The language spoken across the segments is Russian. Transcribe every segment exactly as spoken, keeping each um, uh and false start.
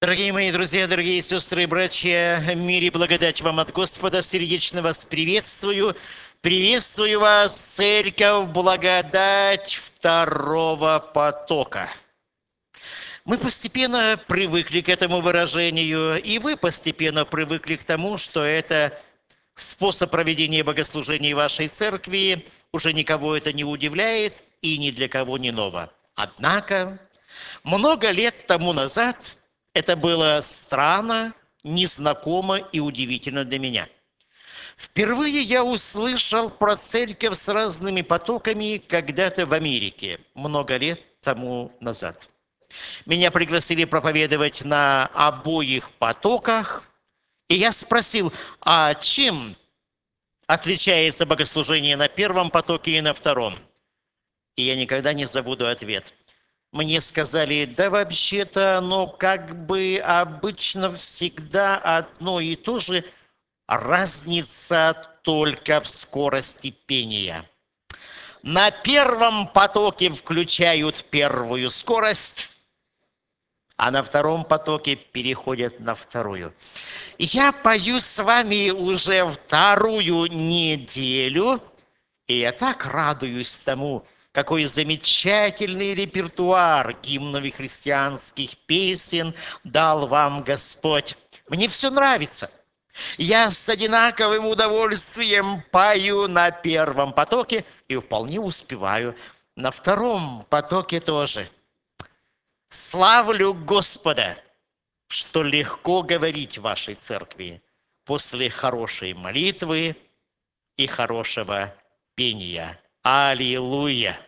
Дорогие мои друзья, дорогие сестры и братья, мир и благодать вам от Господа, сердечно вас приветствую. Приветствую вас, Церковь, благодать второго потока. Мы постепенно привыкли к этому выражению, и вы постепенно привыкли к тому, что это способ проведения богослужений вашей церкви, уже никого это не удивляет и ни для кого не ново. Однако, много лет тому назад это было странно, незнакомо и удивительно для меня. Впервые я услышал про церковь с разными потоками когда-то в Америке, много лет тому назад. Меня пригласили проповедовать на обоих потоках, и я спросил, а чем отличается богослужение на первом потоке и на втором? И я никогда не забуду ответ. Мне сказали, да вообще-то оно как бы обычно всегда одно и то же, разница только в скорости пения. На первом потоке включают первую скорость, а на втором потоке переходят на вторую. Я пою с вами уже вторую неделю, и я так радуюсь тому, какой замечательный репертуар гимнов и христианских песен дал вам Господь. Мне все нравится. Я с одинаковым удовольствием пою на первом потоке и вполне успеваю на втором потоке тоже. Славлю Господа, что легко говорить в вашей церкви после хорошей молитвы и хорошего пения. Аллилуйя!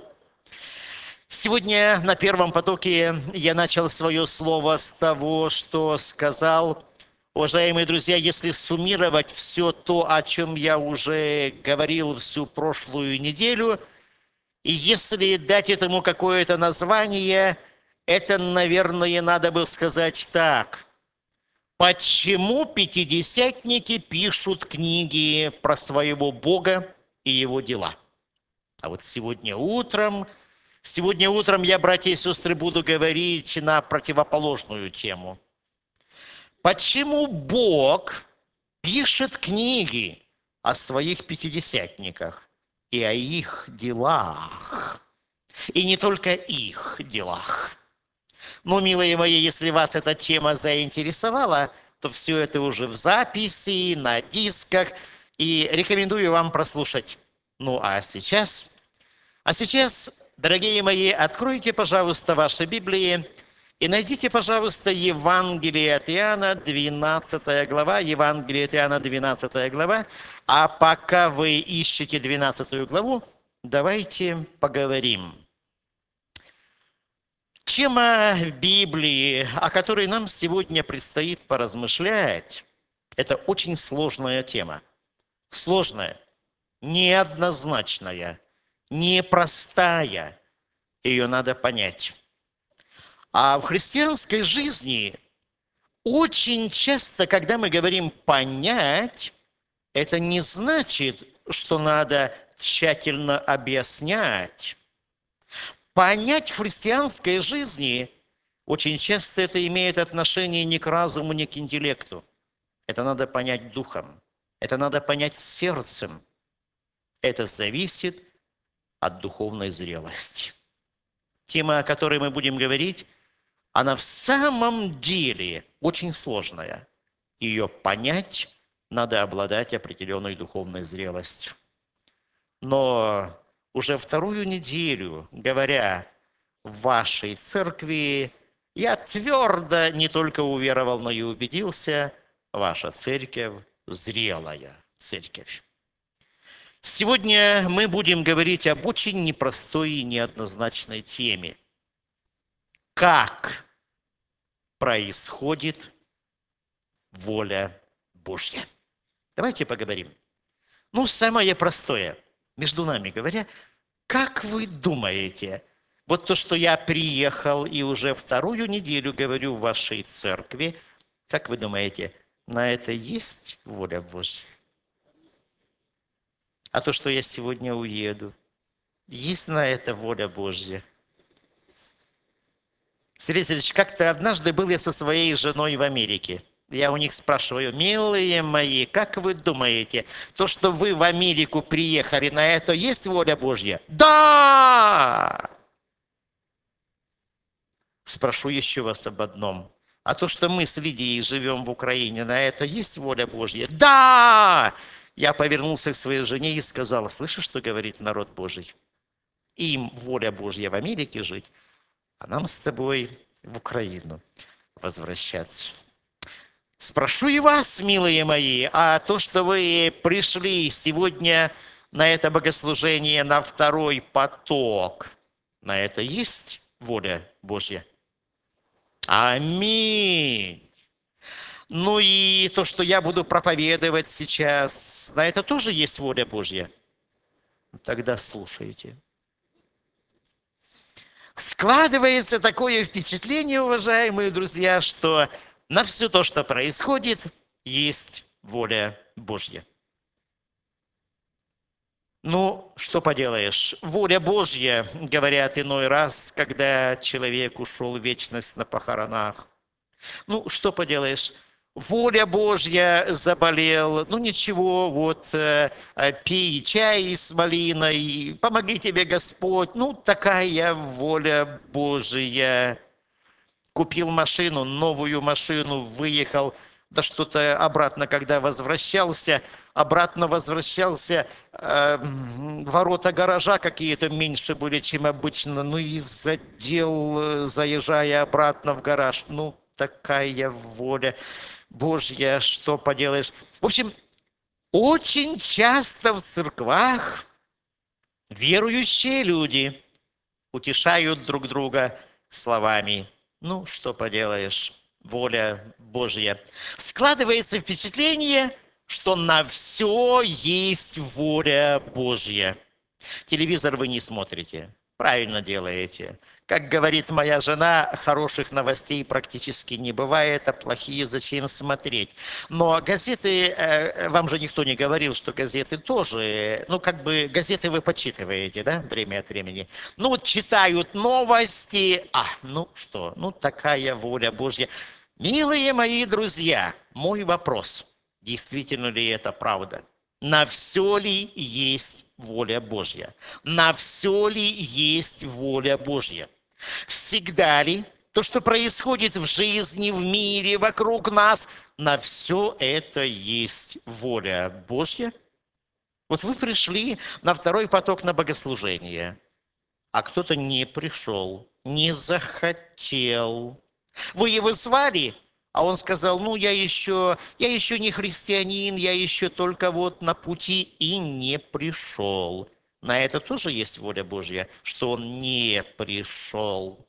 Сегодня на первом потоке я начал свое слово с того, что сказал, уважаемые друзья, если суммировать все то, о чем я уже говорил всю прошлую неделю, и если дать этому какое-то название, это, наверное, надо было сказать так. Почему пятидесятники пишут книги про своего Бога и его дела? А вот сегодня утром, сегодня утром я, братья и сестры, буду говорить на противоположную тему. Почему Бог пишет книги о своих пятидесятниках и о их делах? И не только их делах. Ну, милые мои, если вас эта тема заинтересовала, то все это уже в записи, на дисках, и рекомендую вам прослушать. Ну, а сейчас, а сейчас, дорогие мои, откройте, пожалуйста, ваши Библии и найдите, пожалуйста, Евангелие от Иоанна, двенадцатая глава, Евангелие от Иоанна, двенадцатая глава. А пока вы ищете двенадцатую главу, давайте поговорим. Тема Библии, о которой нам сегодня предстоит поразмышлять, это очень сложная тема. Сложная, неоднозначная, непростая. Ее надо понять. А в христианской жизни очень часто, когда мы говорим «понять», это не значит, что надо тщательно объяснять. Понять в христианской жизни очень часто это имеет отношение не к разуму, не к интеллекту. Это надо понять духом, это надо понять сердцем. Это зависит от духовной зрелости. Тема, о которой мы будем говорить, она в самом деле очень сложная. Ее понять надо обладать определенной духовной зрелостью. Но уже вторую неделю, говоря в вашей церкви, я твердо не только уверовал, но и убедился, ваша церковь зрелая церковь. Сегодня мы будем говорить об очень непростой и неоднозначной теме. Как происходит воля Божья? Давайте поговорим. Ну, самое простое. Между нами говоря, как вы думаете, вот то, что я приехал и уже вторую неделю говорю в вашей церкви, как вы думаете, на это есть воля Божья? А то, что я сегодня уеду, есть на это воля Божья? Сергей Сергеевич, как-то однажды был я со своей женой в Америке. Я у них спрашиваю: милые мои, как вы думаете, то, что вы в Америку приехали, на это есть воля Божья? Да! Спрошу еще вас об одном. А то, что мы с Лидией живем в Украине, на это есть воля Божья? Да! Я повернулся к своей жене и сказал: слышишь, что говорит народ Божий? Им воля Божья в Америке жить, а нам с тобой в Украину возвращаться. Спрошу и вас, милые мои, а то, что вы пришли сегодня на это богослужение, на второй поток, на это есть воля Божья? Аминь. Ну и то, что я буду проповедовать сейчас, на это тоже есть воля Божья? Тогда слушайте. Складывается такое впечатление, уважаемые друзья, что на все то, что происходит, есть воля Божья. Ну, что поделаешь, воля Божья, говорят иной раз, когда человек ушел в вечность на похоронах. Ну, что поделаешь, воля Божья, заболел, ну ничего, вот э, пей чай с малиной, помоги тебе Господь, ну такая воля Божья. Купил машину, новую машину, выехал, да что-то обратно, когда возвращался, обратно возвращался, э, ворота гаража какие-то меньше были, чем обычно, ну и задел, заезжая обратно в гараж, ну такая воля Божья, что поделаешь. В общем, очень часто в церквах верующие люди утешают друг друга словами: ну, что поделаешь, воля Божья. Складывается впечатление, что на все есть воля Божья. Телевизор вы не смотрите. Правильно делаете. Как говорит моя жена, хороших новостей практически не бывает, а плохие зачем смотреть. Но газеты, вам же никто не говорил, что газеты тоже, ну как бы газеты вы почитываете, да, время от времени. Ну вот читают новости, а, ну что, ну такая воля Божья. Милые мои друзья, мой вопрос, действительно ли это правда? На все ли есть воля Божья? На все ли есть воля Божья? Всегда ли то, что происходит в жизни, в мире, вокруг нас, на все это есть воля Божья? Вот вы пришли на второй поток на богослужение, а кто-то не пришел, не захотел. Вы его звали, а он сказал: ну, я еще, я еще не христианин, я еще только вот на пути, и не пришел. На это тоже есть воля Божья, что он не пришел.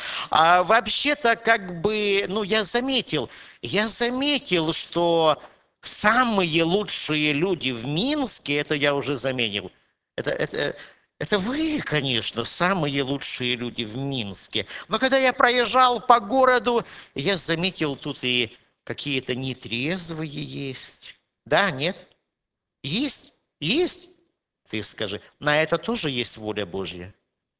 А вообще-то, как бы, ну, я заметил, я заметил, что самые лучшие люди в Минске, это я уже заметил, это, это, это вы, конечно, самые лучшие люди в Минске. Но когда я проезжал по городу, я заметил, тут и какие-то нетрезвые есть. Да, нет? Есть? Есть? Ты скажи, на это тоже есть воля Божья?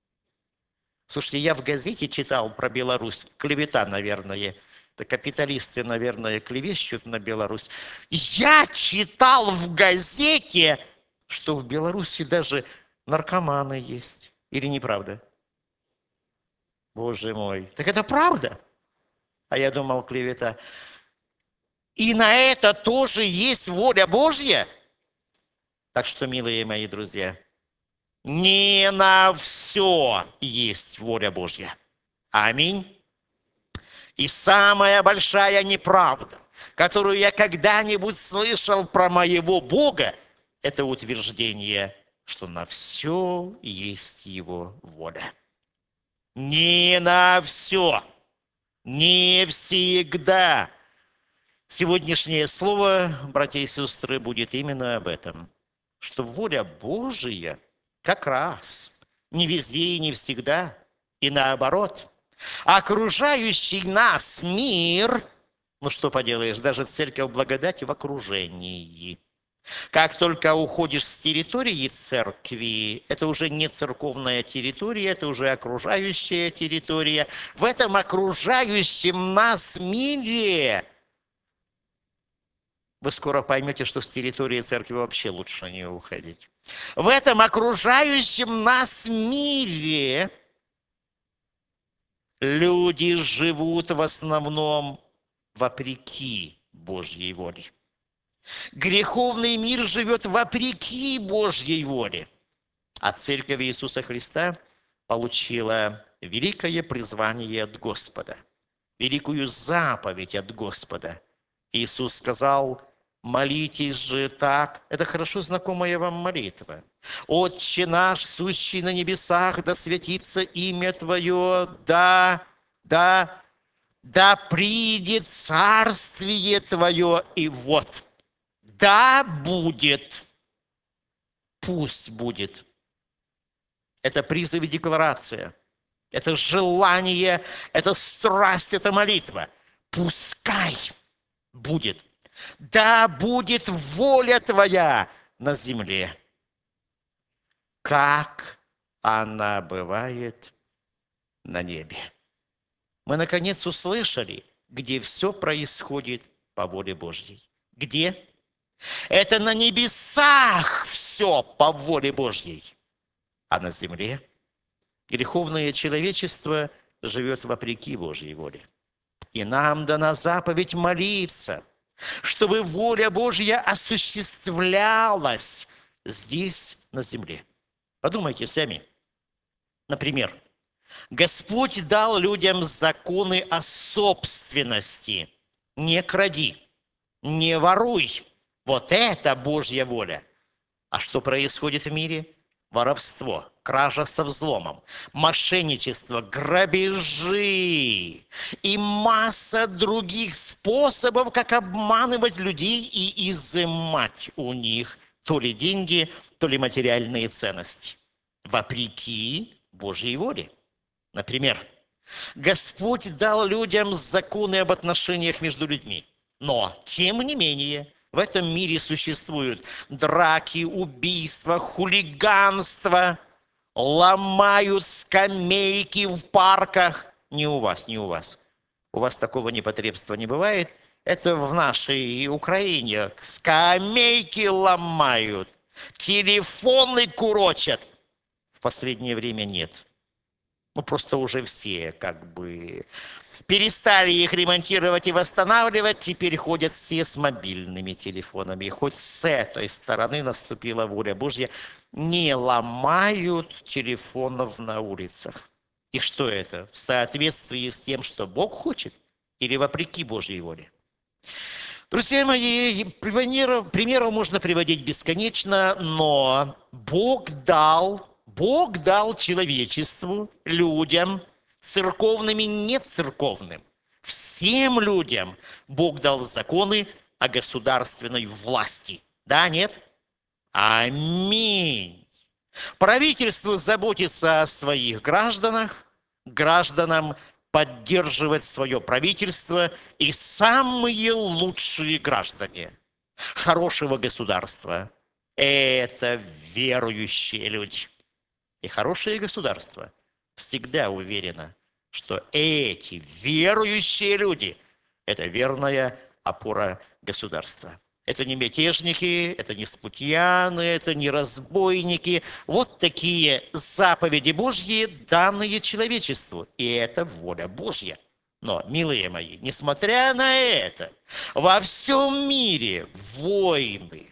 Слушайте, я в газете читал про Беларусь, клевета, наверное. Это капиталисты, наверное, клевещут на Беларусь. Я читал в газете, что в Беларуси даже наркоманы есть. Или неправда? Боже мой. Так это правда? А я думал, клевета. И на это тоже есть воля Божья? Так что, милые мои друзья, не на все есть воля Божья. Аминь. И самая большая неправда, которую я когда-нибудь слышал про моего Бога, это утверждение, что на все есть Его воля. Не на все, не всегда. Сегодняшнее слово, братья и сестры, будет именно об этом, что воля Божия как раз не везде и не всегда, и наоборот. Окружающий нас мир, ну что поделаешь, даже церковь благодати в окружении. Как только уходишь с территории церкви, это уже не церковная территория, это уже окружающая территория. В этом окружающем нас мире вы скоро поймете, что с территории церкви вообще лучше не уходить. В этом окружающем нас мире люди живут в основном вопреки Божьей воле. Греховный мир живет вопреки Божьей воле. А Церковь Иисуса Христа получила великое призвание от Господа, великую заповедь от Господа. Иисус сказал: молитесь же так. Это хорошо знакомая вам молитва. Отче наш, сущий на небесах, да святится имя Твое, да, да, да придет царствие Твое. И вот, да будет, пусть будет. Это призыв и декларация. Это желание, это страсть, это молитва. Пускай будет. Да будет воля Твоя на земле, как она бывает на небе. Мы, наконец, услышали, где все происходит по воле Божьей. Где? Это на небесах все по воле Божьей. А на земле греховное человечество живет вопреки Божьей воле. И нам дана заповедь молиться, чтобы воля Божья осуществлялась здесь, на земле. Подумайте сами. Например, Господь дал людям законы о собственности. Не кради, не воруй. Вот это Божья воля. А что происходит в мире? Воровство, кража со взломом, мошенничество, грабежи и масса других способов, как обманывать людей и изымать у них то ли деньги, то ли материальные ценности. Вопреки Божьей воле. Например, Господь дал людям законы об отношениях между людьми. Но, тем не менее, в этом мире существуют драки, убийства, хулиганство, ломают скамейки в парках. Не у вас, не у вас. У вас такого непотребства не бывает. Это в нашей Украине. Скамейки ломают, телефоны курочат. В последнее время нет. Ну, просто уже все как бы перестали их ремонтировать и восстанавливать, теперь ходят все с мобильными телефонами. И хоть с этой стороны наступила воля Божья, не ломают телефонов на улицах. И что это? В соответствии с тем, что Бог хочет, или вопреки Божьей воле? Друзья мои, примеров, примеров можно приводить бесконечно, но Бог дал, Бог дал человечеству, людям, церковным и нецерковным, всем людям Бог дал законы о государственной власти. Да, нет? Аминь. Правительство заботится о своих гражданах, гражданам поддерживать свое правительство и самые лучшие граждане хорошего государства – это верующие люди. И хорошее государство всегда уверено, что эти верующие люди – это верная опора государства. Это не мятежники, это не смутьяны, это не разбойники. Вот такие заповеди Божьи, данные человечеству. И это воля Божья. Но, милые мои, несмотря на это, во всем мире войны,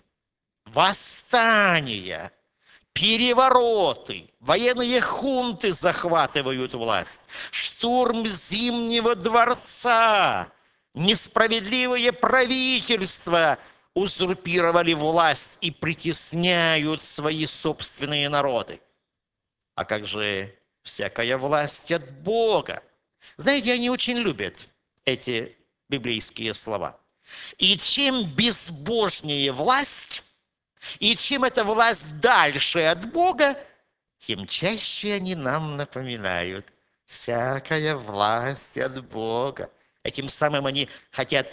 восстания, перевороты, военные хунты захватывают власть, штурм Зимнего дворца, несправедливое правительство узурпировали власть и притесняют свои собственные народы. А как же всякая власть от Бога? Знаете, они очень любят эти библейские слова. И чем безбожнее власть, и чем эта власть дальше от Бога, тем чаще они нам напоминают: всякая власть от Бога. Этим самым они хотят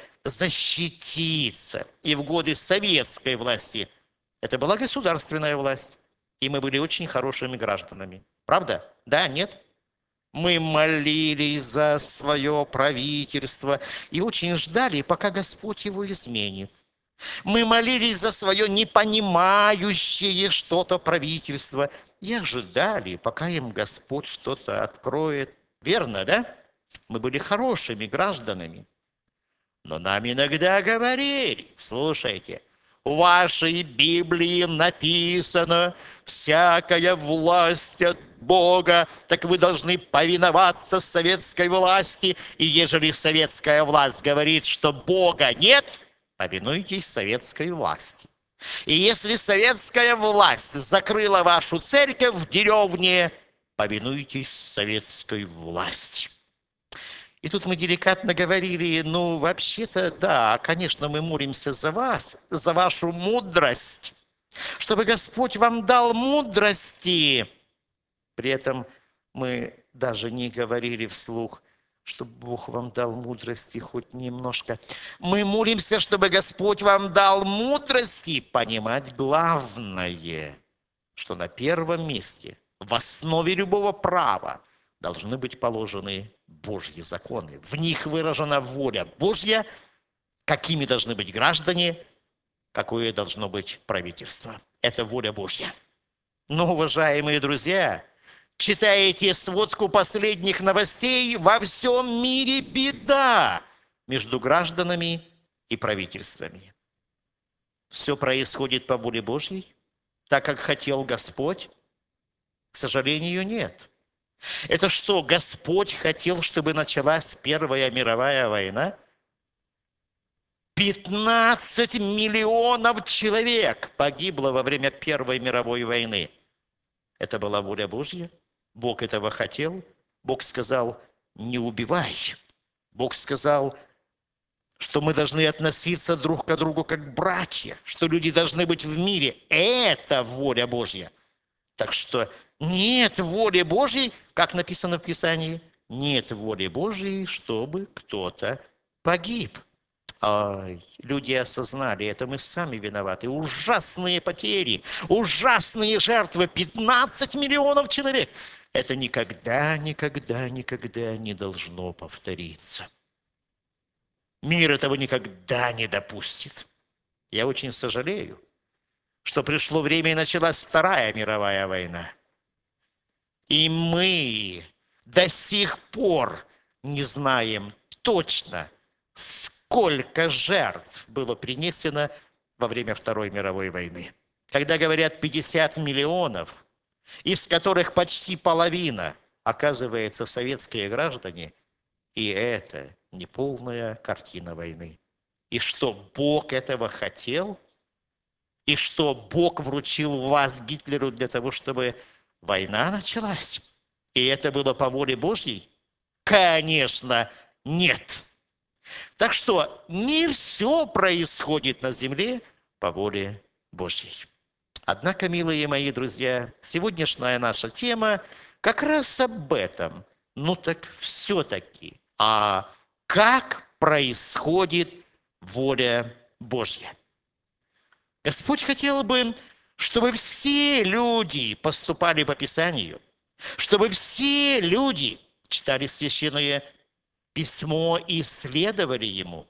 защититься. И в годы советской власти это была государственная власть. И мы были очень хорошими гражданами. Правда? Да, нет? Мы молились за свое правительство и очень ждали, пока Господь его изменит. Мы молились за свое непонимающее что-то правительство и ожидали, пока им Господь что-то откроет. Верно, да? Мы были хорошими гражданами. Но нам иногда говорили, слушайте, в вашей Библии написано, всякая власть от Бога, так вы должны повиноваться советской власти. И ежели советская власть говорит, что Бога нет, повинуйтесь советской власти. И если советская власть закрыла вашу церковь в деревне, повинуйтесь советской власти. И тут мы деликатно говорили, ну, вообще-то, да, конечно, мы молимся за вас, за вашу мудрость, чтобы Господь вам дал мудрости. При этом мы даже не говорили вслух, чтобы Бог вам дал мудрости хоть немножко. Мы молимся, чтобы Господь вам дал мудрости понимать главное, что на первом месте, в основе любого права, должны быть положены Божьи законы. В них выражена воля Божья, какими должны быть граждане, какое должно быть правительство. Это воля Божья. Но, уважаемые друзья, читаете сводку последних новостей, во всем мире беда между гражданами и правительствами. Все происходит по воле Божьей, так как хотел Господь? К сожалению, нет. Это что, Господь хотел, чтобы началась Первая мировая война? пятнадцать миллионов человек погибло во время Первой мировой войны. Это была воля Божья? Бог этого хотел? Бог сказал, не убивай. Бог сказал, что мы должны относиться друг к другу как братья, что люди должны быть в мире. Это воля Божья. Так что нет воли Божьей, как написано в Писании, нет воли Божьей, чтобы кто-то погиб. Ай, люди осознали, это мы сами виноваты. Ужасные потери, ужасные жертвы, пятнадцать миллионов человек. Это никогда, никогда, никогда не должно повториться. Мир этого никогда не допустит. Я очень сожалею, что пришло время и началась Вторая мировая война. И мы до сих пор не знаем точно, сколько жертв было принесено во время Второй мировой войны. Когда говорят пятьдесят миллионов, из которых почти половина, оказывается, советские граждане, и это не полная картина войны. И что Бог этого хотел? И что Бог вручил вас Гитлеру для того, чтобы война началась? И это было по воле Божьей? Конечно, нет. Так что не все происходит на земле по воле Божьей. Однако, милые мои друзья, сегодняшняя наша тема как раз об этом. Ну так все-таки, а как происходит воля Божья? Господь хотел бы, чтобы все люди поступали по Писанию, чтобы все люди читали священное письмо и следовали ему.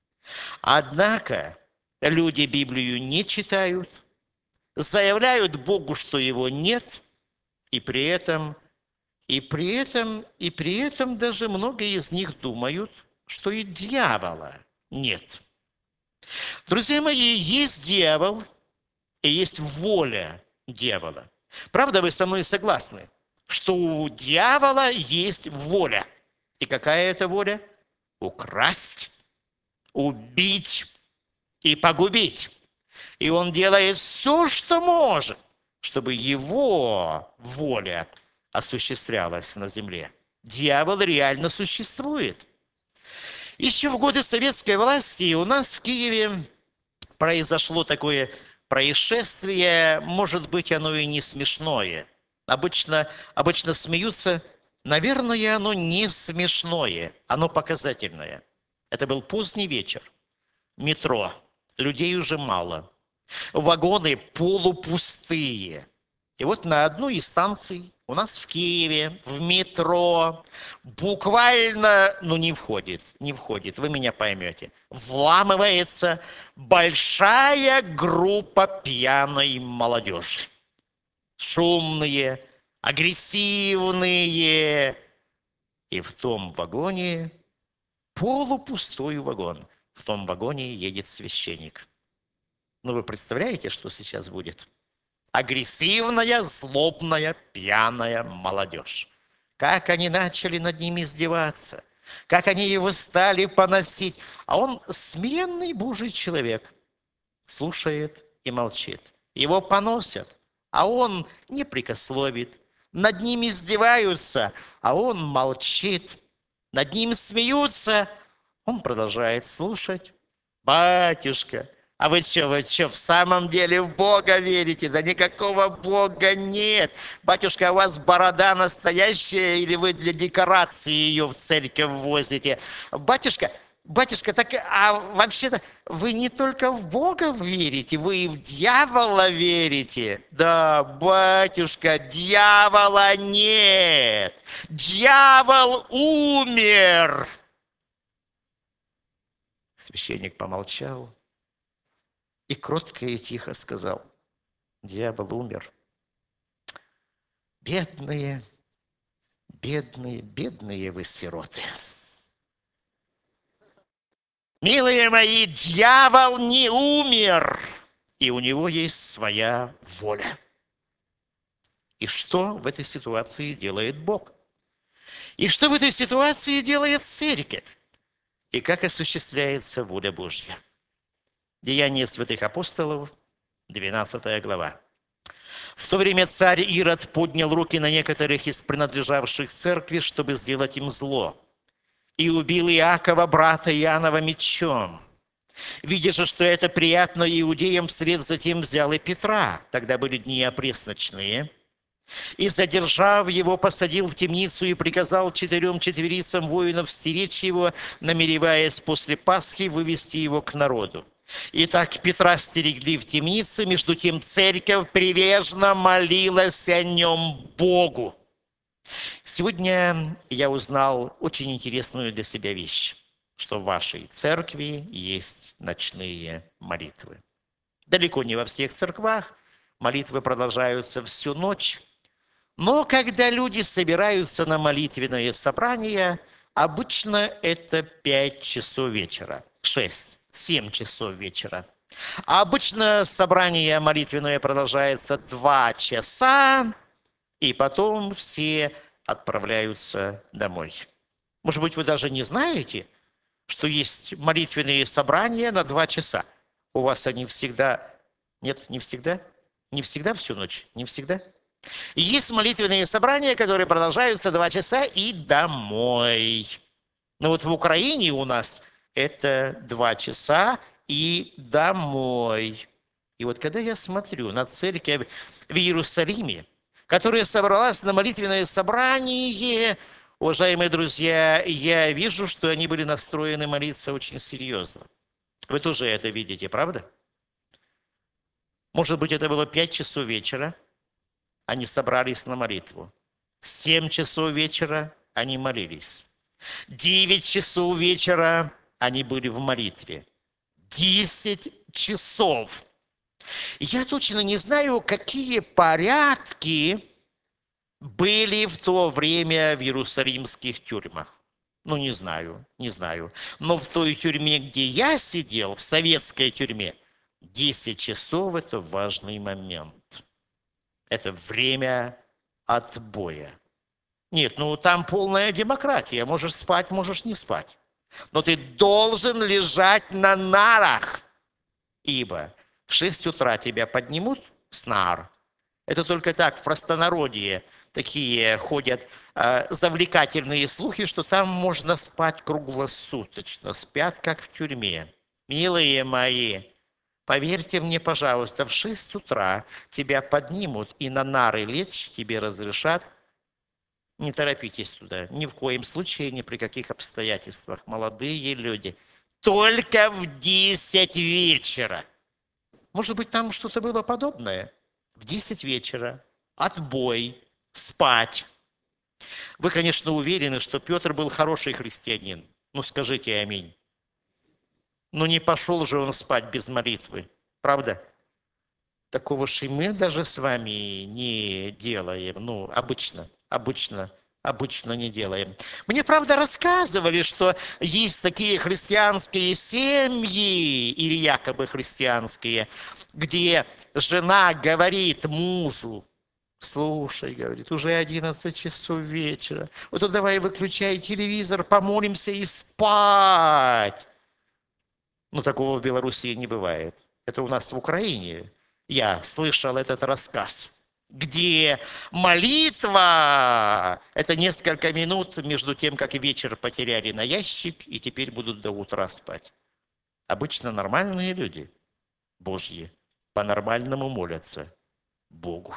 Однако люди Библию не читают, заявляют Богу, что его нет, и при этом, и при этом, и при этом даже многие из них думают, что и дьявола нет. Друзья мои, есть дьявол и есть воля дьявола. Правда, вы со мной согласны, что у дьявола есть воля? И какая это воля? Украсть, убить и погубить. И он делает все, что может, чтобы его воля осуществлялась на земле. Дьявол реально существует. Еще в годы советской власти у нас в Киеве произошло такое происшествие, может быть, оно и не смешное. Обычно, обычно смеются. Наверное, оно не смешное, оно показательное. Это был поздний вечер. Метро. Людей уже мало. Вагоны полупустые. И вот на одной из станций у нас в Киеве, в метро, буквально, ну не входит, не входит, вы меня поймете, вламывается большая группа пьяной молодежи. Шумные, агрессивные. И в том вагоне, полупустой вагон, в том вагоне едет священник. Ну вы представляете, что сейчас будет? Агрессивная, злобная, пьяная молодежь. Как они начали над ним издеваться, как они его стали поносить. А он смиренный Божий человек, слушает и молчит. Его поносят, а он не прекословит. Над ним издеваются, а он молчит. Над ним смеются, он продолжает слушать. Батюшка, а вы что, вы что, в самом деле в Бога верите? Да никакого Бога нет. Батюшка, у вас борода настоящая или вы для декорации ее в церковь возите? Батюшка, батюшка, так а вообще-то вы не только в Бога верите, вы и в дьявола верите. Да, батюшка, дьявола нет. Дьявол умер. Священник помолчал и кротко и тихо сказал: дьявол умер. Бедные, бедные, бедные вы сироты. Милые мои, дьявол не умер, и у него есть своя воля. И что в этой ситуации делает Бог? И что в этой ситуации делает церковь? И как осуществляется воля Божья? Деяния святых апостолов, двенадцатая глава. В то время царь Ирод поднял руки на некоторых из принадлежавших церкви, чтобы сделать им зло, и убил Иакова, брата Иоаннова, мечом. Видя же, что это приятно иудеям, вслед затем взял и Петра, тогда были дни опресночные, и, задержав его, посадил в темницу и приказал четырем четверицам воинов стеречь его, намереваясь после Пасхи вывести его к народу. Итак, Петра стерегли в темнице, между тем церковь прилежно молилась о нем Богу. Сегодня я узнал очень интересную для себя вещь, что в вашей церкви есть ночные молитвы. Далеко не во всех церквах молитвы продолжаются всю ночь, но когда люди собираются на молитвенное собрание, обычно это пять часов вечера, шесть. семь часов вечера. А обычно собрание молитвенное продолжается два часа, и потом все отправляются домой. Может быть, вы даже не знаете, что есть молитвенные собрания на два часа. У вас они всегда... Нет, не всегда? Не всегда всю ночь? Не всегда? И есть молитвенные собрания, которые продолжаются два часа и домой. Но вот в Украине у нас... это два часа и домой. И вот когда я смотрю на церковь в Иерусалиме, которая собралась на молитвенное собрание, уважаемые друзья, я вижу, что они были настроены молиться очень серьезно. Вы тоже это видите, правда? Может быть, это было пять часов вечера, они собрались на молитву. семь часов вечера они молились. девять часов вечера они были в молитве. Десять часов. Я точно не знаю, какие порядки были в то время в иерусалимских тюрьмах. Ну, не знаю, не знаю. Но в той тюрьме, где я сидел, в советской тюрьме, десять часов – это важный момент. Это время отбоя. Нет, ну там полная демократия. Можешь спать, можешь не спать. Но ты должен лежать на нарах, ибо в шесть утра тебя поднимут с нар. Это только так, в простонародье такие ходят э, завлекательные слухи, что там можно спать круглосуточно, спят как в тюрьме. Милые мои, поверьте мне, пожалуйста, в шесть утра тебя поднимут и на нары лечь тебе разрешат Не торопитесь туда. Ни в коем случае, ни при каких обстоятельствах. Молодые люди. Только в десять вечера. Может быть, там что-то было подобное? В десять вечера. Отбой. Спать. Вы, конечно, уверены, что Петр был хороший христианин. Ну, скажите аминь. Но не пошел же он спать без молитвы. Правда? Такого же и мы даже с вами не делаем. Ну, обычно, обычно, обычно не делаем. Мне, правда, рассказывали, что есть такие христианские семьи, или якобы христианские, где жена говорит мужу: слушай, говорит, уже одиннадцать часов вечера. Вот то давай выключай телевизор, помолимся и спать. Ну, такого в Беларуси не бывает. Это у нас в Украине. Я слышал этот рассказ, где молитва – это несколько минут между тем, как вечер потеряли на ящик, и теперь будут до утра спать. Обычно нормальные люди, Божьи, по-нормальному молятся Богу.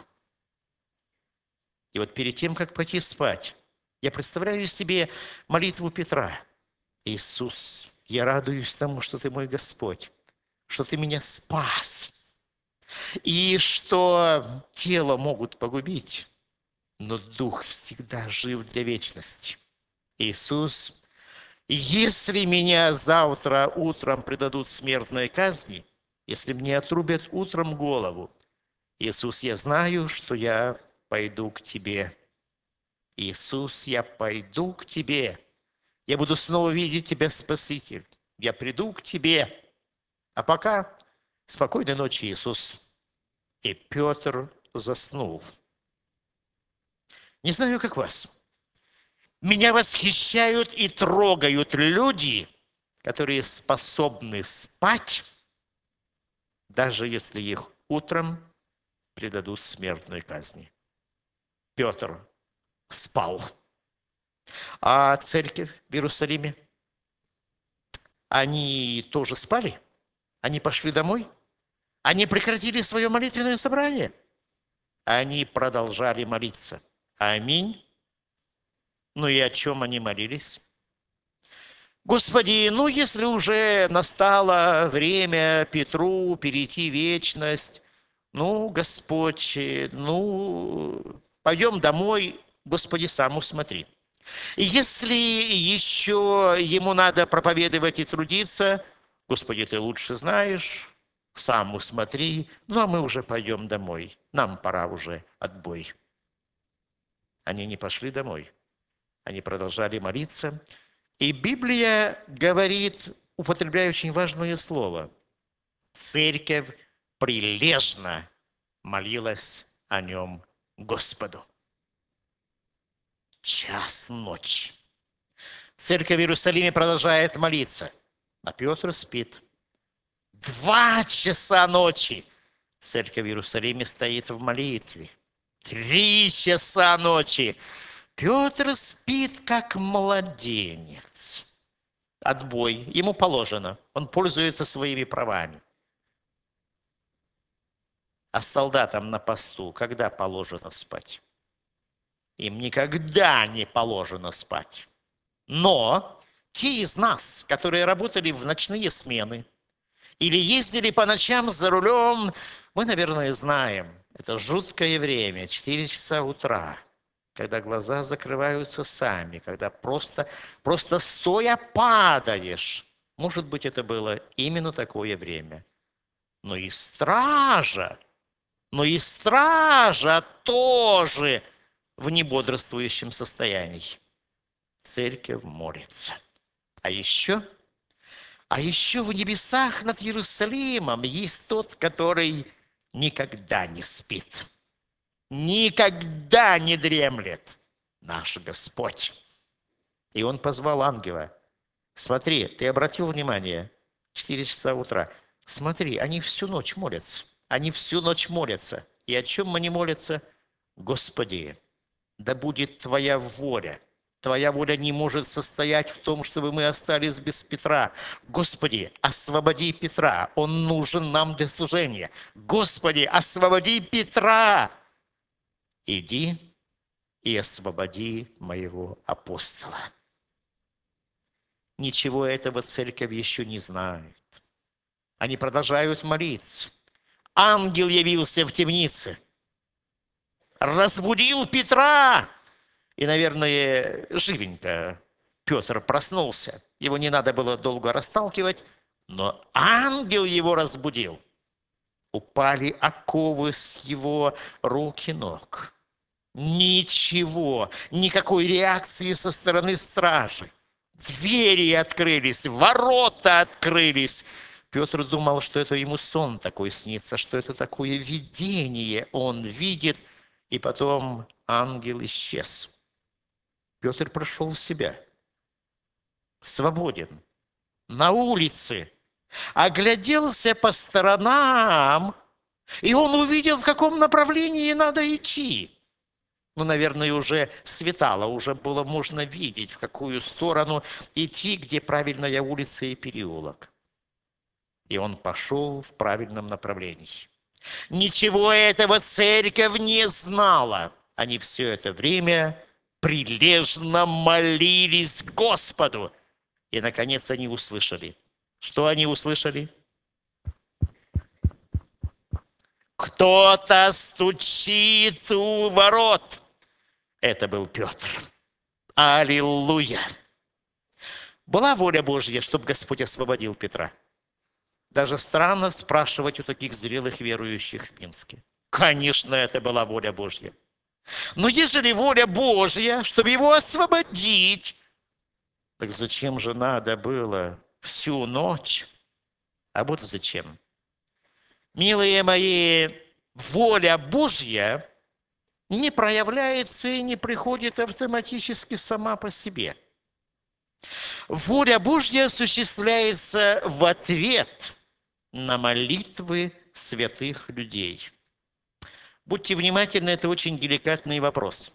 И вот перед тем, как пойти спать, я представляю себе молитву Петра. Иисус, я радуюсь тому, что Ты мой Господь, что Ты меня спас, и что тело могут погубить, но дух всегда жив для вечности. Иисус, если меня завтра утром предадут смертной казни, если мне отрубят утром голову, Иисус, я знаю, что я пойду к Тебе. Иисус, я пойду к Тебе. Я буду снова видеть Тебя, Спаситель. Я приду к Тебе. А пока спокойной ночи, Иисус. И Петр заснул. Не знаю, как вас. Меня восхищают и трогают люди, которые способны спать, даже если их утром предадут смертной казни. Петр спал. А церковь в Иерусалиме? Они тоже спали? Они пошли домой? Они прекратили свое молитвенное собрание? Они продолжали молиться. Аминь. Ну и о чем они молились? Господи, ну если уже настало время Петру перейти в вечность, ну, Господь, ну, пойдем домой, Господи, сам усмотри. И если еще ему надо проповедовать и трудиться, Господи, Ты лучше знаешь, сам усмотри, ну а мы уже пойдем домой, нам пора уже отбой. Они не пошли домой, они продолжали молиться. И Библия говорит, употребляя очень важное слово, церковь прилежно молилась о нем Господу. Час ночи. Церковь в Иерусалиме продолжает молиться, а Петр спит. Два часа ночи. Церковь в Иерусалиме стоит в молитве. Три часа ночи. Петр спит, как младенец. Отбой. Ему положено. Он пользуется своими правами. А солдатам на посту когда положено спать? Им никогда не положено спать. Но те из нас, которые работали в ночные смены или ездили по ночам за рулем, мы, наверное, знаем, это жуткое время, четыре часа утра, когда глаза закрываются сами, когда просто, просто стоя падаешь. Может быть, это было именно такое время. Но и стража, но и стража тоже в небодрствующем состоянии. Церковь молится. А еще, а еще в небесах над Иерусалимом есть тот, который никогда не спит, никогда не дремлет, наш Господь. И он позвал ангела. Смотри, ты обратил внимание, четыре часа утра. Смотри, они всю ночь молятся. Они всю ночь молятся. И о чем они молятся? Господи, да будет Твоя воля. Твоя воля не может состоять в том, чтобы мы остались без Петра. Господи, освободи Петра. Он нужен нам для служения. Господи, освободи Петра. Иди и освободи моего апостола». Ничего этого церковь еще не знает. Они продолжают молиться. Ангел явился в темнице, разбудил Петра. И, наверное, живенько Петр проснулся. Его не надо было долго расталкивать, но ангел его разбудил. Упали оковы с его рук и ног. Ничего, никакой реакции со стороны стражи. Двери открылись, ворота открылись. Петр думал, что это ему сон такой снится, что это такое видение он видит, и потом ангел исчез. Петр пришел в себя, свободен, на улице, огляделся по сторонам, и он увидел, в каком направлении надо идти. Ну, наверное, уже светало, уже было можно видеть, в какую сторону идти, где правильная улица и переулок. И он пошел в правильном направлении. Ничего этого церковь не знала. Они все это время прилежно молились Господу. И, наконец, они услышали. Что они услышали? Кто-то стучит у ворот. Это был Петр. Аллилуйя! Была воля Божья, чтобы Господь освободил Петра. Даже странно спрашивать у таких зрелых верующих в Минске. Конечно, это была воля Божья. Но ежели воля Божья, чтобы его освободить, так зачем же надо было всю ночь? А вот зачем. Милые мои, воля Божья не проявляется и не приходит автоматически сама по себе. Воля Божья осуществляется в ответ на молитвы святых людей. Будьте внимательны, это очень деликатный вопрос.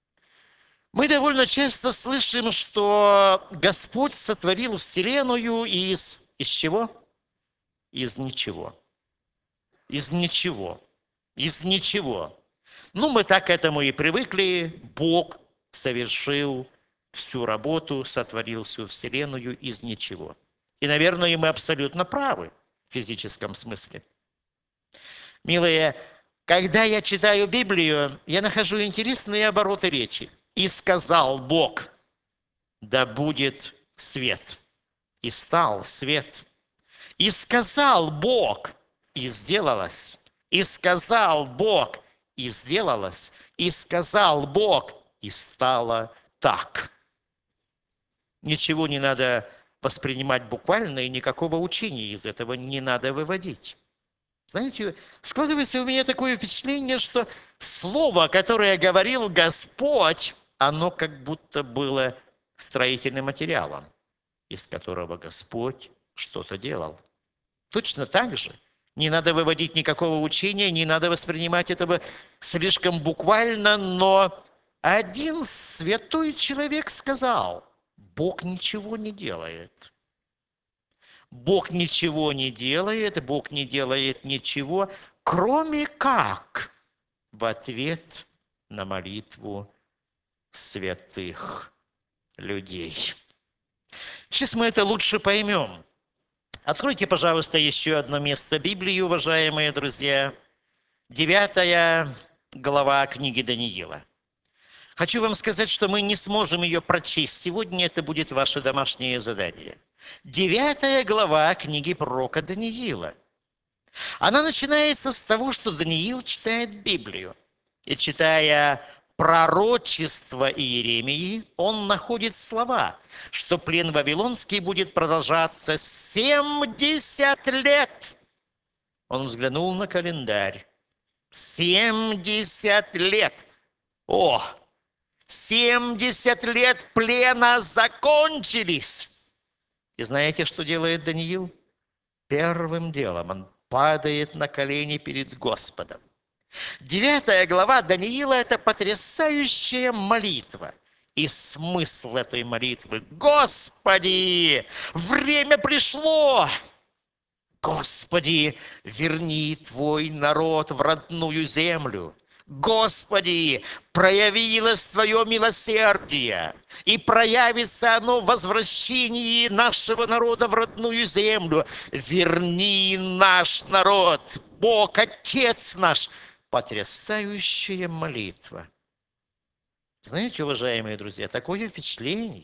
Мы довольно часто слышим, что Господь сотворил вселенную из, из чего? Из ничего. Из ничего. Из ничего. Ну, мы так к этому и привыкли. Бог совершил всю работу, сотворил всю вселенную из ничего. И, наверное, мы абсолютно правы в физическом смысле. Милые, когда я читаю Библию, я нахожу интересные обороты речи. «И сказал Бог, да будет свет, и стал свет. И сказал Бог, и сделалось. И сказал Бог, и сделалось. И сказал Бог, и стало так». Ничего не надо воспринимать буквально, и никакого учения из этого не надо выводить. Знаете, складывается у меня такое впечатление, что слово, которое говорил Господь, оно как будто было строительным материалом, из которого Господь что-то делал. Точно так же не надо выводить никакого учения, не надо воспринимать этого слишком буквально, но один святой человек сказал: Бог ничего не делает. Бог ничего не делает, Бог не делает ничего, кроме как в ответ на молитву святых людей. Сейчас мы это лучше поймем. Откройте, пожалуйста, еще одно место Библии, уважаемые друзья. Девятая глава книги Даниила. Хочу вам сказать, что мы не сможем ее прочесть сегодня, это будет ваше домашнее задание. Девятая глава книги пророка Даниила. Она начинается с того, что Даниил читает Библию. И читая пророчество Иеремии, он находит слова, что плен вавилонский будет продолжаться семьдесят лет. Он взглянул на календарь. семьдесят лет. О! семьдесят лет плена закончились. И знаете, что делает Даниил? Первым делом он падает на колени перед Господом. Девятая глава Даниила – это потрясающая молитва. И смысл этой молитвы: Господи, время пришло! Господи, верни Твой народ в родную землю. Господи, проявилось Твое милосердие, и проявится оно в возвращении нашего народа в родную землю. Верни наш народ, Бог, Отец наш. Потрясающая молитва. Знаете, уважаемые друзья, такое впечатление,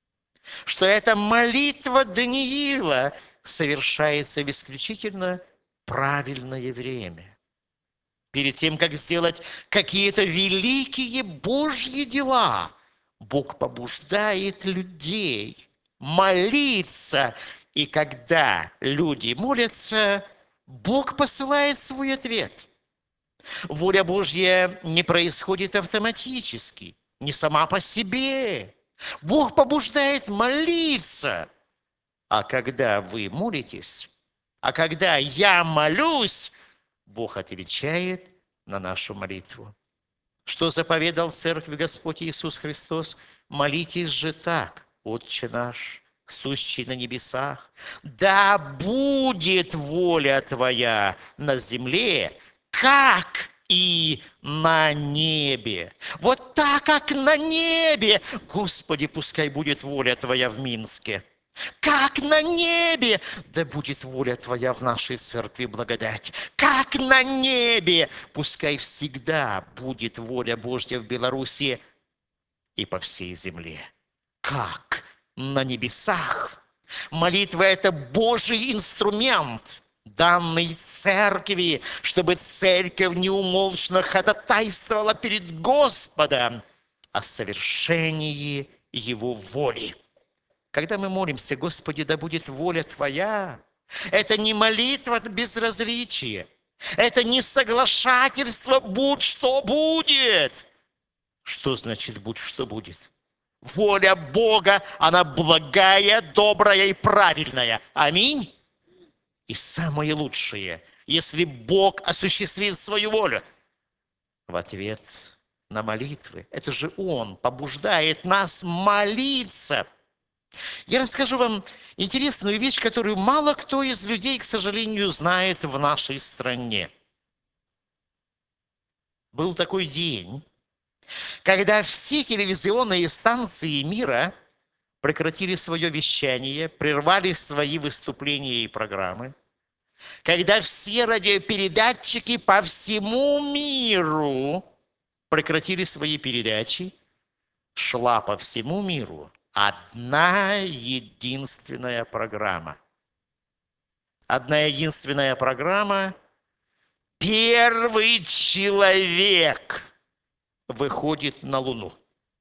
что эта молитва Даниила совершается в исключительно правильное время. Перед тем, как сделать какие-то великие Божьи дела, Бог побуждает людей молиться. И когда люди молятся, Бог посылает свой ответ. Воля Божья не происходит автоматически, не сама по себе. Бог побуждает молиться. А когда вы молитесь, а когда я молюсь, Бог отвечает на нашу молитву. Что заповедал Церкви Господь Иисус Христос? Молитесь же так, Отче наш, сущий на небесах, да будет воля Твоя на земле, как и на небе. Вот так, как на небе. Господи, пускай будет воля Твоя в Минске. Как на небе, да будет воля Твоя в нашей церкви благодать. Как на небе, пускай всегда будет воля Божья в Беларуси и по всей земле. Как на небесах. Молитва – это Божий инструмент, данный церкви, чтобы церковь неумолчно ходатайствовала перед Господом о совершении Его воли. Когда мы молимся, Господи, да будет воля Твоя, это не молитва безразличия, это не соглашательство, будь что будет. Что значит будь что будет? Воля Бога, она благая, добрая и правильная. Аминь. И самое лучшее, если Бог осуществит свою волю в ответ на молитвы. Это же Он побуждает нас молиться. Я расскажу вам интересную вещь, которую мало кто из людей, к сожалению, знает в нашей стране. Был такой день, когда все телевизионные станции мира прекратили свое вещание, прервали свои выступления и программы, когда все радиопередатчики по всему миру прекратили свои передачи, шла по всему миру одна единственная программа. Одна единственная программа. Первый человек выходит на Луну.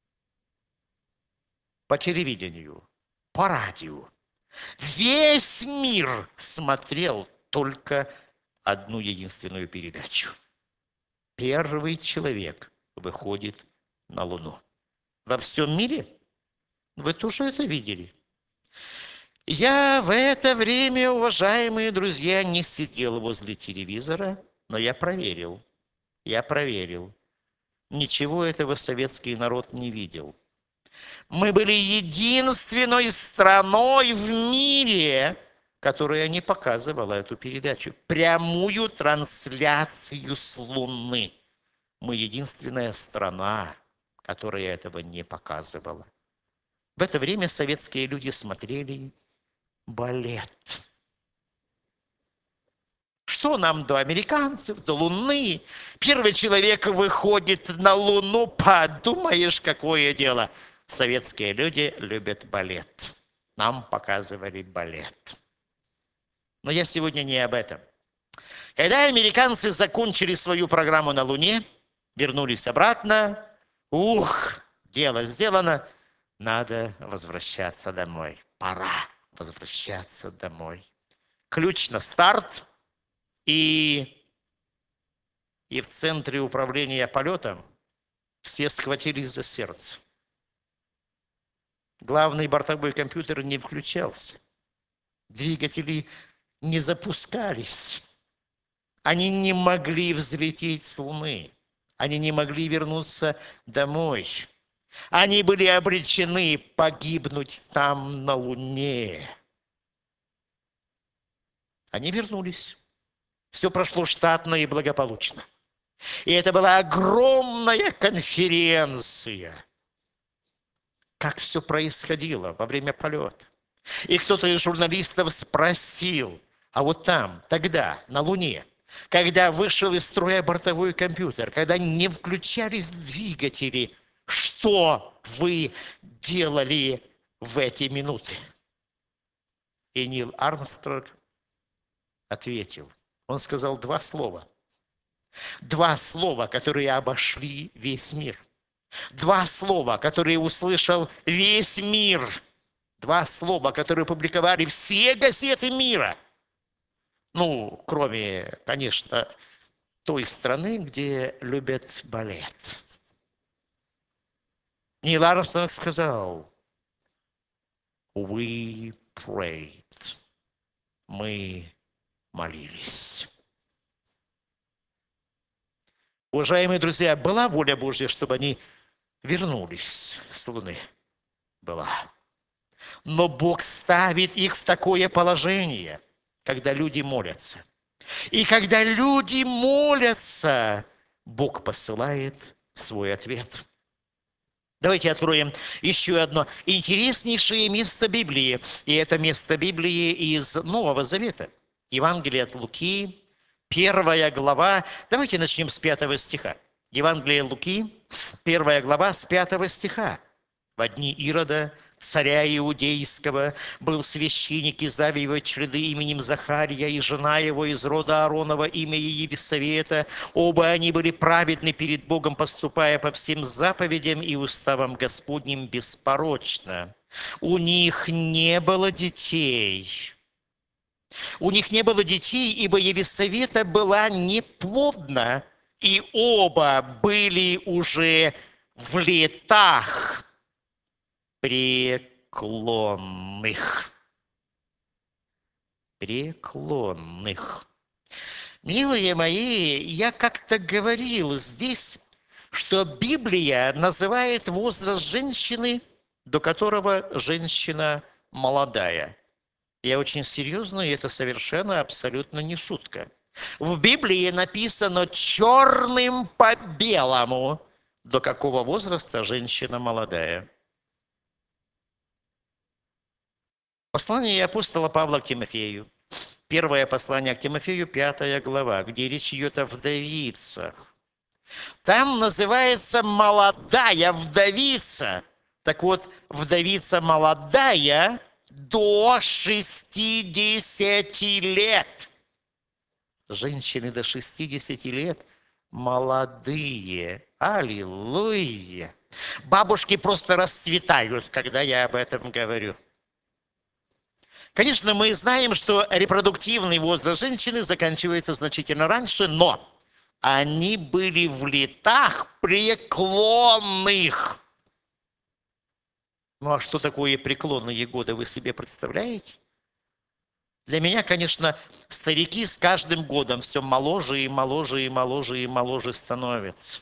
По телевидению, по радио. Весь мир смотрел только одну единственную передачу. Первый человек выходит на Луну. Во всем мире? Вы тоже это видели? Я в это время, уважаемые друзья, не сидел возле телевизора, но я проверил. Я проверил. Ничего этого советский народ не видел. Мы были единственной страной в мире, которая не показывала эту передачу. Прямую трансляцию с Луны. Мы единственная страна, которая этого не показывала. В это время советские люди смотрели балет. Что нам до американцев, до Луны? Первый человек выходит на Луну, подумаешь, какое дело. Советские люди любят балет. Нам показывали балет. Но я сегодня не об этом. Когда американцы закончили свою программу на Луне, вернулись обратно, ух, дело сделано, надо возвращаться домой. Пора возвращаться домой. Ключ на старт, и, и в центре управления полетом все схватились за сердце. Главный бортовой компьютер не включался. Двигатели не запускались. Они не могли взлететь с Луны. Они не могли вернуться домой. Они были обречены погибнуть там, на Луне. Они вернулись. Все прошло штатно и благополучно. И это была огромная конференция. Как все происходило во время полета. И кто-то из журналистов спросил, а вот там, тогда, на Луне, когда вышел из строя бортовой компьютер, когда не включались двигатели, что вы делали в эти минуты? И Нил Армстронг ответил. Он сказал два слова. Два слова, которые обошли весь мир. Два слова, которые услышал весь мир. Два слова, которые публиковали все газеты мира. Ну, кроме, конечно, той страны, где любят балет. Нил Армстронг сказал, we prayed. Мы молились. Уважаемые друзья, была воля Божья, чтобы они вернулись с Луны? Была. Но Бог ставит их в такое положение, когда люди молятся. И когда люди молятся, Бог посылает свой ответ. Давайте откроем еще одно интереснейшее место Библии. И это место Библии из Нового Завета. Евангелие от Луки, первая глава. Давайте начнем с пятого стиха. Евангелие Луки, первая глава, с пятого стиха. В дни Ирода, царя Иудейского, был священник из Авиевой чреды именем Захария, и жена его из рода Ааронова, имя Елисавета. Оба они были праведны перед Богом, поступая по всем заповедям и уставам Господним беспорочно. У них не было детей. У них не было детей, ибо Елисавета была неплодна, и оба были уже в летах преклонных. Преклонных. Милые мои, я как-то говорил здесь, что Библия называет возраст женщины, до которого женщина молодая. Я очень серьезно, и это совершенно абсолютно не шутка. В Библии написано черным по белому, до какого возраста женщина молодая. Послание апостола Павла к Тимофею. Первое послание к Тимофею, пятая глава, где речь идет о вдовицах. Там называется молодая вдовица. Так вот, вдовица молодая до шестидесяти лет. Женщины до шестидесяти лет молодые. Аллилуйя. Бабушки просто расцветают, когда я об этом говорю. Конечно, мы знаем, что репродуктивный возраст женщины заканчивается значительно раньше, но они были в летах преклонных. Ну а что такое преклонные годы, вы себе представляете? Для меня, конечно, старики с каждым годом все моложе и моложе и моложе и моложе становятся.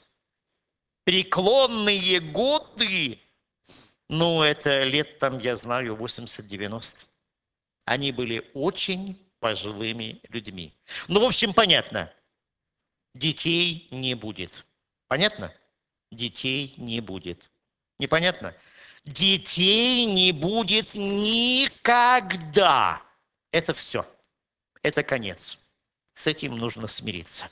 Преклонные годы, ну это лет там, я знаю, восемьдесят-девяносто. Они были очень пожилыми людьми. Ну, в общем, понятно. Детей не будет. Понятно? Детей не будет. Непонятно? Детей не будет никогда. Это все. Это конец. С этим нужно смириться.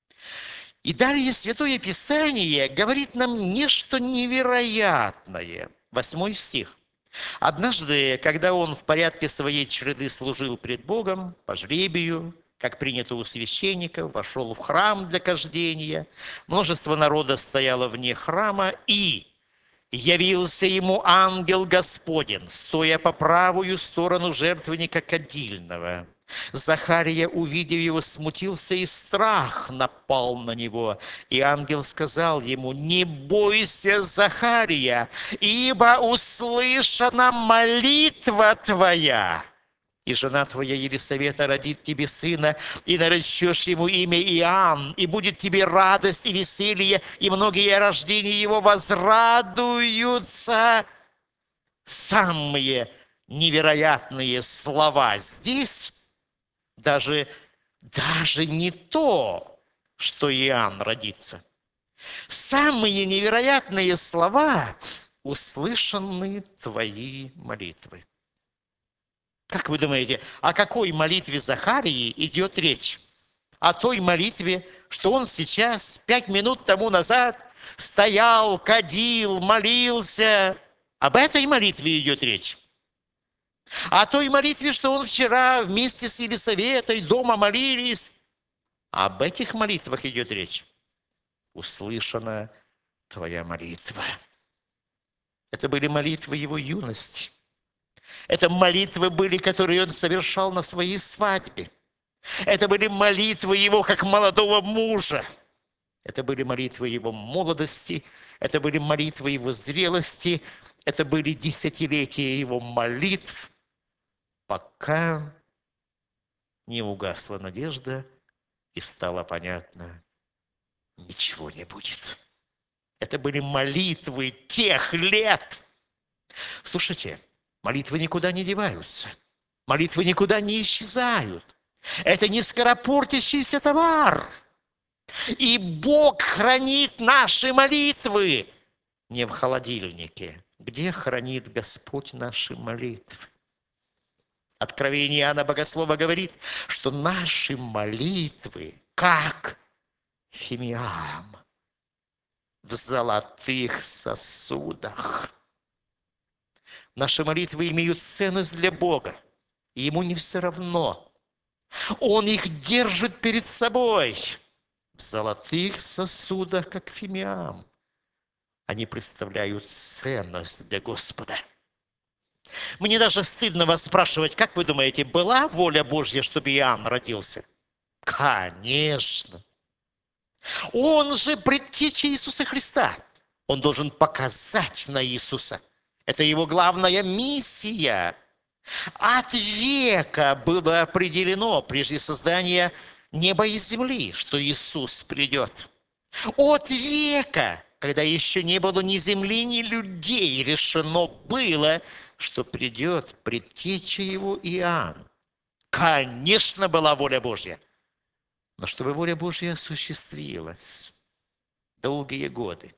И далее Святое Писание говорит нам нечто невероятное. Восьмой стих. Однажды, когда он в порядке своей череды служил пред Богом, по жребию, как принято у священников, вошел в храм для кождения, множество народа стояло вне храма, и явился ему ангел Господень, стоя по правую сторону жертвенника кадильного. Захария, увидев его, смутился, и страх напал на него. И ангел сказал ему: «Не бойся, Захария, ибо услышана молитва твоя. И жена твоя Елисавета родит тебе сына, и наречешь ему имя Иоанн, и будет тебе радость и веселье, и многие о рождении его возрадуются». Самые невероятные слова здесь даже, даже не то, что Иоанн родится. Самые невероятные слова – услышаны твои молитвы. Как вы думаете, о какой молитве Захарии идет речь? О той молитве, что он сейчас, пять минут тому назад, стоял, кадил, молился. Об этой молитве идет речь. О той молитве, что он вчера вместе с Елисаветой дома молились. Об этих молитвах идет речь. Услышана твоя молитва. Это были молитвы его юности. Это молитвы были, которые он совершал на своей свадьбе. Это были молитвы его как молодого мужа. Это были молитвы его молодости. Это были молитвы его зрелости. Это были десятилетия его молитв, пока не угасла надежда и стало понятно, ничего не будет. Это были молитвы тех лет. Слушайте, молитвы никуда не деваются. Молитвы никуда не исчезают. Это не скоропортящийся товар. И Бог хранит наши молитвы не в холодильнике. Где хранит Господь наши молитвы? Откровение Иоанна Богослова говорит, что наши молитвы, как фимиам, в золотых сосудах. Наши молитвы имеют ценность для Бога, и Ему не все равно. Он их держит перед собой в золотых сосудах, как фимиам. Они представляют ценность для Господа. Мне даже стыдно вас спрашивать, как вы думаете, была воля Божья, чтобы Иоанн родился? Конечно. Он же предтеча Иисуса Христа. Он должен показать на Иисуса. Это его главная миссия. От века было определено, прежде создания неба и земли, что Иисус придет. От века, когда еще не было ни земли, ни людей, решено было, что придет предтеча его Иоанн. Конечно, была воля Божья. Но чтобы воля Божья осуществилась, долгие годы,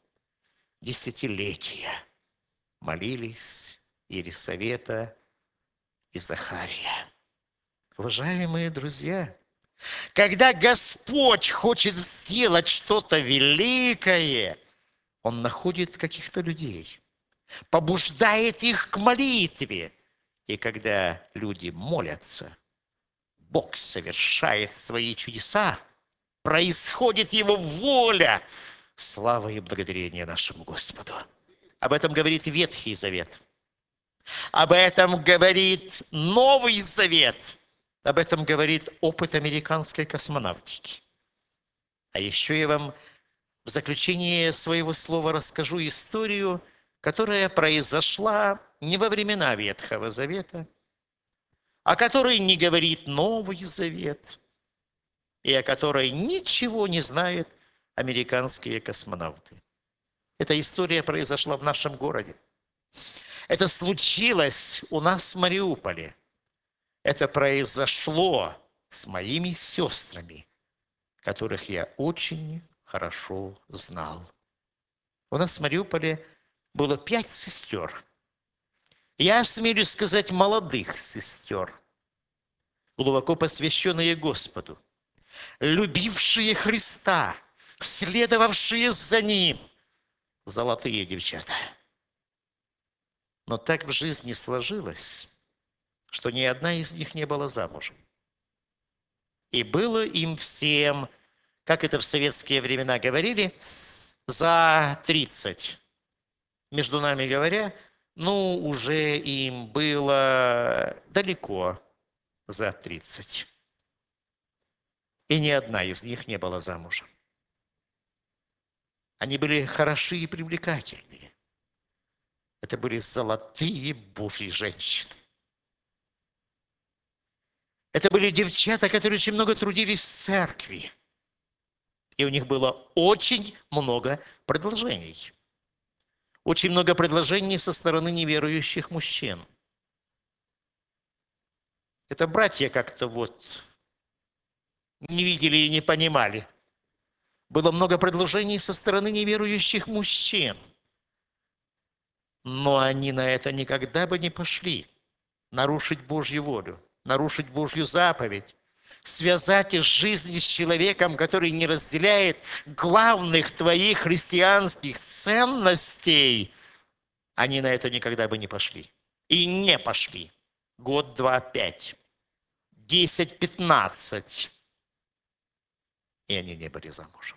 десятилетия молились Елисавета и Захария. Уважаемые друзья, когда Господь хочет сделать что-то великое, Он находит каких-то людей, побуждает их к молитве. И когда люди молятся, Бог совершает свои чудеса, происходит Его воля. Слава и благодарение нашему Господу. Об этом говорит Ветхий Завет. Об этом говорит Новый Завет. Об этом говорит опыт американской космонавтики. А еще я вам в заключение своего слова расскажу историю, которая произошла не во времена Ветхого Завета, о которой не говорит Новый Завет, и о которой ничего не знают американские космонавты. Эта история произошла в нашем городе. Это случилось у нас в Мариуполе. Это произошло с моими сестрами, которых я очень хорошо знал. У нас в Мариуполе было пять сестер. Я осмелюсь сказать, молодых сестер, глубоко посвященные Господу, любившие Христа, следовавшие за Ним, золотые девчата. Но так в жизни сложилось, что ни одна из них не была замужем. И было им всем, как это в советские времена говорили, за тридцать. Между нами говоря, ну, уже им было далеко за тридцать. И ни одна из них не была замужем. Они были хороши и привлекательные. Это были золотые Божьи женщины. Это были девчата, которые очень много трудились в церкви. И у них было очень много предложений. Очень много предложений со стороны неверующих мужчин. Это братья как-то вот не видели и не понимали. Было много предложений со стороны неверующих мужчин. Но они на это никогда бы не пошли. Нарушить Божью волю, нарушить Божью заповедь, связать жизнь с человеком, который не разделяет главных твоих христианских ценностей, они на это никогда бы не пошли. И не пошли. Год, два, пять, десять, пятнадцать. И они не были замужем.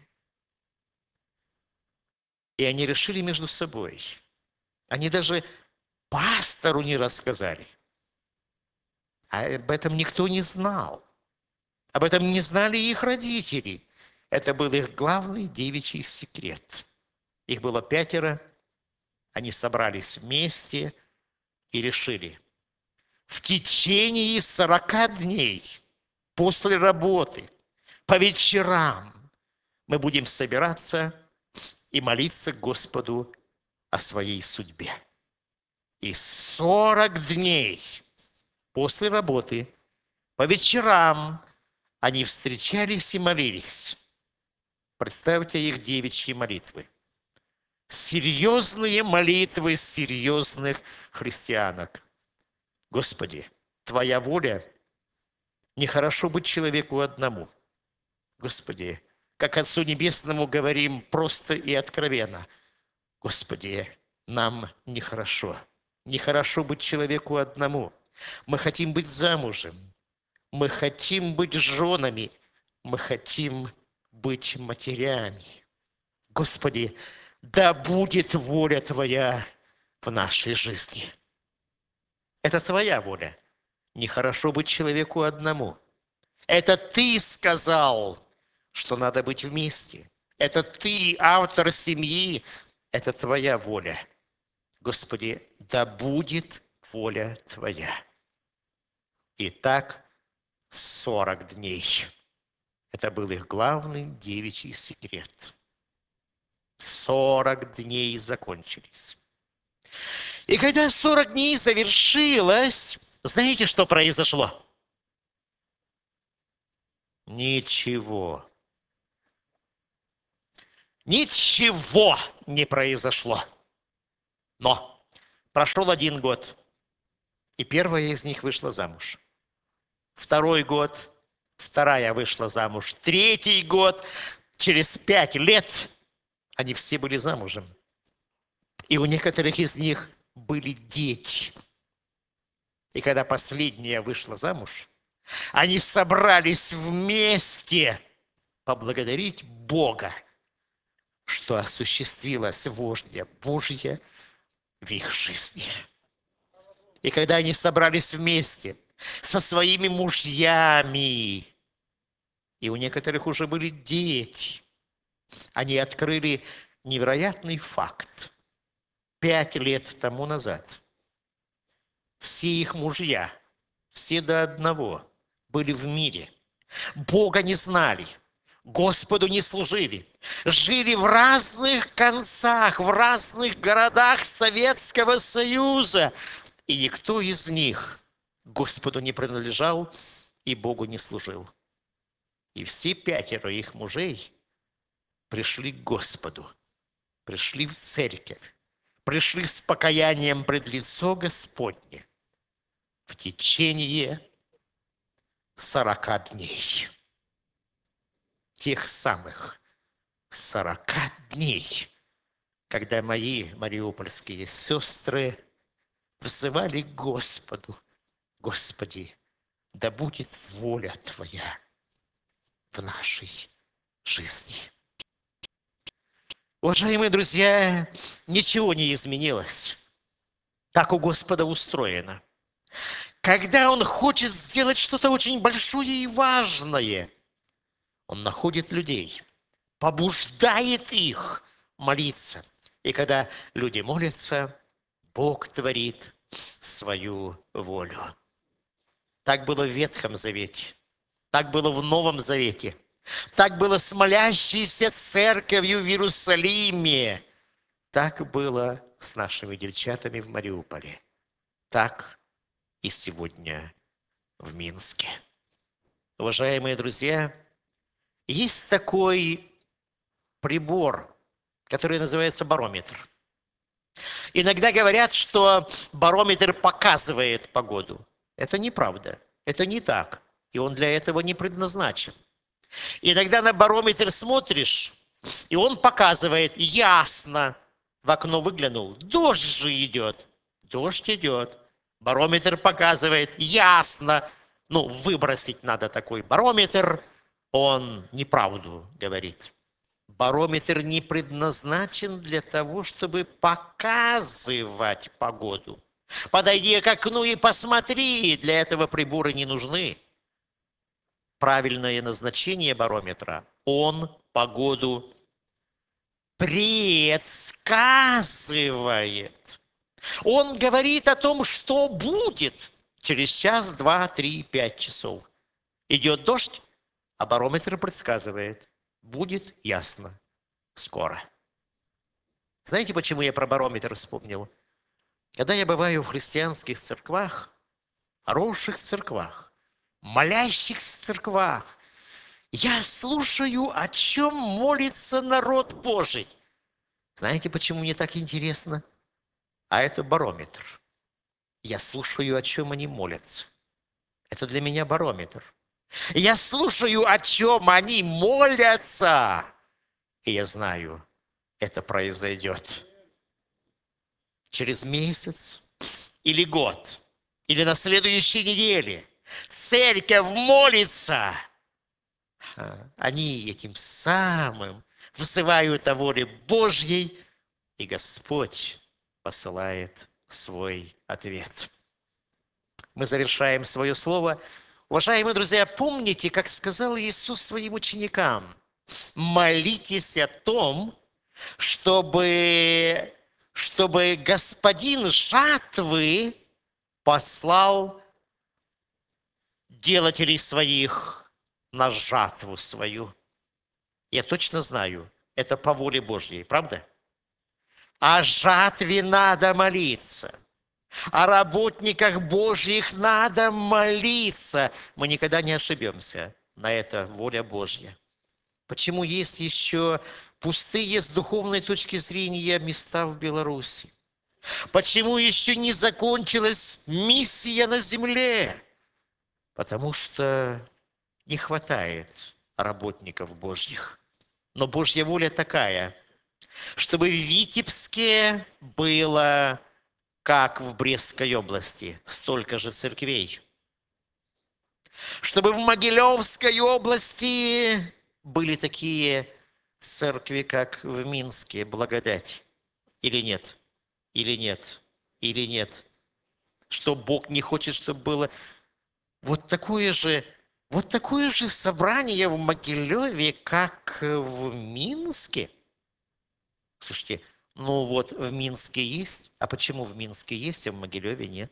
И они решили между собой. Они даже пастору не рассказали. А об этом никто не знал. Об этом не знали их родители. Это был их главный девичий секрет. Их было пятеро. Они собрались вместе и решили. В течение сорока дней после работы, по вечерам, мы будем собираться и молиться Господу о своей судьбе. И сорок дней после работы, по вечерам, они встречались и молились. Представьте их девичьи молитвы. Серьезные молитвы серьезных христианок. Господи, Твоя воля, нехорошо быть человеку одному. Господи, как Отцу Небесному говорим просто и откровенно. Господи, нам нехорошо. Нехорошо быть человеку одному. Мы хотим быть замужем. Мы хотим быть женами. Мы хотим быть матерями. Господи, да будет воля Твоя в нашей жизни. Это Твоя воля. Нехорошо быть человеку одному. Это Ты сказал, что надо быть вместе. Это Ты, автор семьи. Это Твоя воля. Господи, да будет воля Твоя. И так сорок дней. Это был их главный девичий секрет. Сорок дней закончились. И когда сорок дней завершилось, знаете, что произошло? Ничего. Ничего не произошло. Но прошел один год, и первая из них вышла замуж. Второй год, вторая вышла замуж. Третий год, через пять лет они все были замужем. И у некоторых из них были дети. И когда последняя вышла замуж, они собрались вместе поблагодарить Бога, что осуществилась воля Божья в их жизни. И когда они собрались вместе со своими мужьями, и у некоторых уже были дети, они открыли невероятный факт. Пять лет тому назад все их мужья, все до одного, были в мире. Бога не знали, Господу не служили, жили в разных концах, в разных городах Советского Союза. И никто из них Господу не принадлежал и Богу не служил. И все пятеро их мужей пришли к Господу, пришли в церковь, пришли с покаянием пред лицо Господне в течение сорока дней. Тех самых сорока дней, когда мои мариупольские сестры взывали к Господу: Господи, да будет воля Твоя в нашей жизни. Уважаемые друзья, ничего не изменилось. Так у Господа устроено. Когда Он хочет сделать что-то очень большое и важное, Он находит людей, побуждает их молиться. И когда люди молятся, Бог творит свою волю. Так было в Ветхом Завете, так было в Новом Завете, так было с молящейся церковью в Иерусалиме, так было с нашими девчатами в Мариуполе, так и сегодня в Минске. Уважаемые друзья, есть такой прибор, который называется барометр. Иногда говорят, что барометр показывает погоду. Это неправда. Это не так. И он для этого не предназначен. Иногда на барометр смотришь, и он показывает ясно. В окно выглянул. Дождь же идет. Дождь идет. Барометр показывает ясно. Ну, выбросить надо такой барометр. Он неправду говорит. Барометр не предназначен для того, чтобы показывать погоду. Подойди к окну и посмотри. Для этого приборы не нужны. Правильное назначение барометра. Он погоду предсказывает. Он говорит о том, что будет через час, два, три, пять часов. Идет дождь, а барометр предсказывает. Будет ясно скоро. Знаете, почему я про барометр вспомнил? Когда я бываю в христианских церквах, хороших церквах, молящихся церквах, я слушаю, о чем молится народ Божий. Знаете, почему мне так интересно? А это барометр. Я слушаю, о чем они молятся. Это для меня барометр. Я слушаю, о чем они молятся. И я знаю, это произойдет. Через месяц или год, или на следующей неделе церковь молится. Они этим самым взывают о воле Божьей, и Господь посылает свой ответ. Мы завершаем свое слово. Уважаемые друзья, помните, как сказал Иисус своим ученикам, молитесь о том, чтобы, чтобы Господин жатвы послал делателей своих на жатву свою. Я точно знаю, это по воле Божьей, правда? О жатве надо молиться. О работниках Божьих надо молиться. Мы никогда не ошибемся. На это воля Божья. Почему есть еще пустые с духовной точки зрения места в Беларуси? Почему еще не закончилась миссия на земле? Потому что не хватает работников Божьих. Но Божья воля такая, чтобы в Витебске было, как в Брестской области, столько же церквей. Чтобы в Могилевской области были такие церкви, как в Минске, благодать. Или нет? Или нет? Или нет? Что Бог не хочет, чтобы было вот такое же, вот такое же собрание в Могилеве, как в Минске? Слушайте, ну вот в Минске есть, а почему в Минске есть, а в Могилеве нет?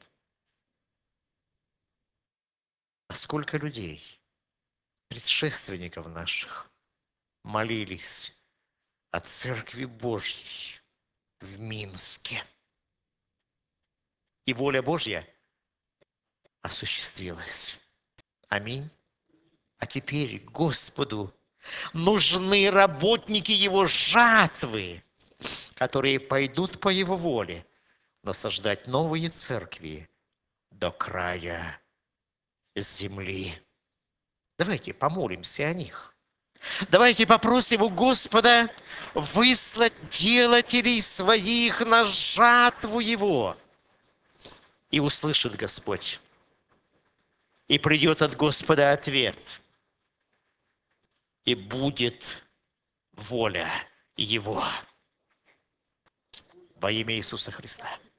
А сколько людей, предшественников наших, молились о Церкви Божьей в Минске. И воля Божья осуществилась. Аминь. А теперь Господу нужны работники Его жатвы, которые пойдут по Его воле насаждать новые церкви до края земли. Давайте помолимся о них. Давайте попросим у Господа выслать делателей своих на жатву Его. И услышит Господь. И придет от Господа ответ. И будет воля Его. Во имя Иисуса Христа.